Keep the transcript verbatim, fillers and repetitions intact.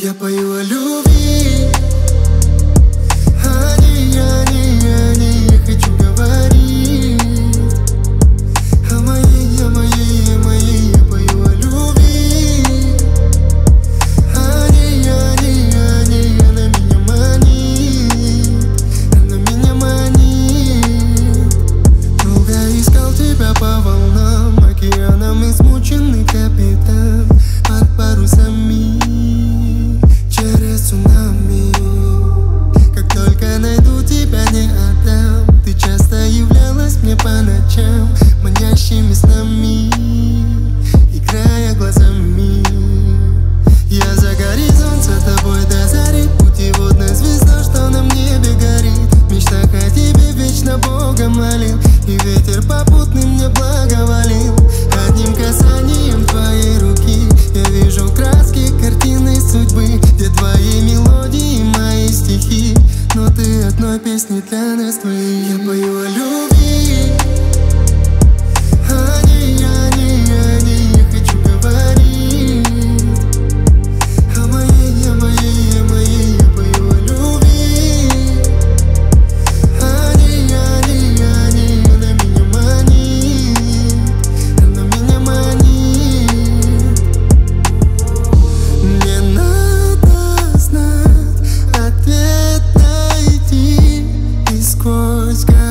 Я пою о любви. Они, они, они, я хочу говорить о моей, о моей, о моей. Я пою о любви. Они, они, они, она меня манит, она меня манит. Долго искал тебя по волнам, океаном измученный капитан под парусами через цунами. Как только найду тебя, не отдам. Ты часто являлась мне по ночам манящими снами, играя глазами. Я за горизонт за тобой до зари, путеводная звезда, что на небе горит. В мечтах о тебе вечно Бога молил, и ветер попутный мне благоволил. Одним касанием твоей руки я вижу краски картины судьбы, где твои мелодии, мои стихи, но ты одной песни для нас двоих. Я пою о любви. Они, они, они, я хочу говорить о моей, о моей, о моей. Я пою о любви. Они, они, они, она меня манит, она меня манит. Мне надо знать, ответ найти и сквозь